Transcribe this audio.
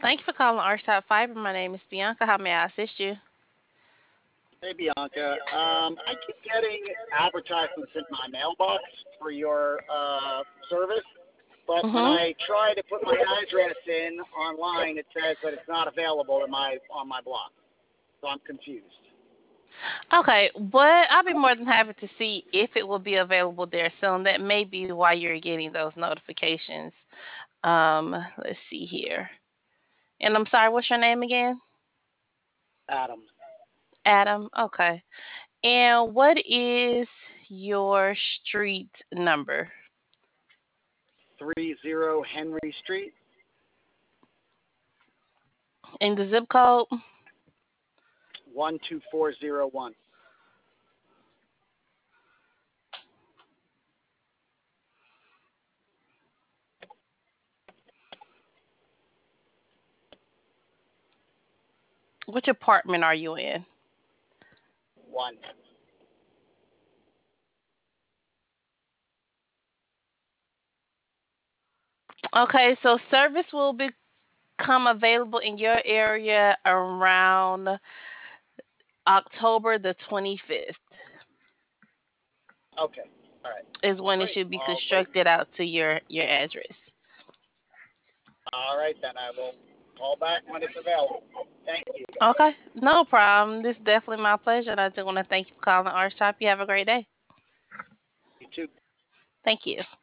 Thank you for calling Arch Fiber. My name is Bianca. How may I assist you? Hey Bianca, I keep getting advertisements in my mailbox for your service, but when Mm-hmm. I try to put my address in online, it says that it's not available in my on my block. So I'm confused. Okay, what I'll be more than happy to see if it will be available there soon. That may be why you're getting those notifications. Let's see here. And I'm sorry, what's your name again? Adam, Adam. Okay. And what is your street number 30 Henry Street, and the zip code? 12401. Which apartment are you in? One. Okay, so service will become available in your area around October the 25th Okay. All right. is when it Great. should be I'll wait. constructed out to your address. All right, then I will call back when it's available. Thank you. Okay, no problem. This is definitely my pleasure. And I just want to thank you for calling our shop. You have a great day. You too. Thank you.